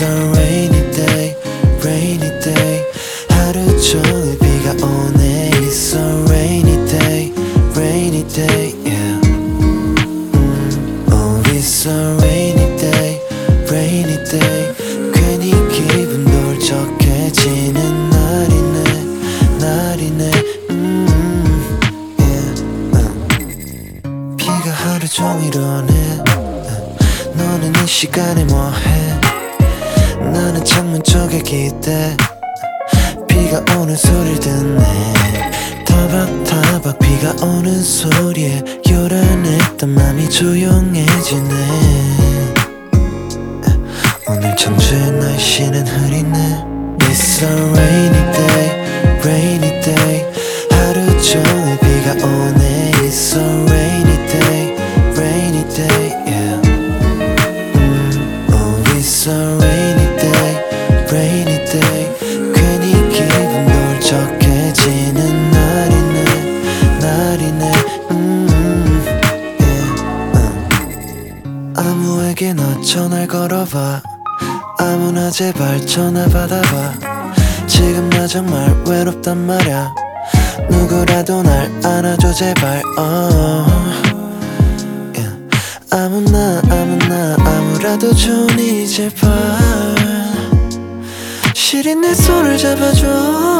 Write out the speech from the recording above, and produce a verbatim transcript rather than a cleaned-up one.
a rainy day, rainy day. 하루 종일 비가 오네. It's a rainy day, rainy day, yeah. mm. Oh, it's a rainy day, rainy day. 괜히 기분도 울적해지는 날이네, 날이네. mm. yeah. uh. 비가 하루 종일 오네. uh. 너는 이 시간에 뭐해? 나는 창문 쪽에 기대. 비가 오는 소리를 듣네. 타박타박 비가 오는 소리에 요란했던 맘이 조용해지네. 오늘 청주의 날씨는 흐리네. It's a rainy day, rainy day. 하루 종일 비가 오네. It's a rainy day, rainy day, yeah. mm. Oh, it's a rainy day, rainy day. 괜히 기분도 울적해지는 날이네, 날이네. mm. yeah. uh. 아무에게나 전화를 걸어봐. 아무나 제발 전화 받아봐. 지금 나 정말 외롭단 말야. 누구라도 날 안아줘 제발. oh. yeah. 아무나 아무나 아무라도 좋으니 제발 시린 내 손을 잡아줘.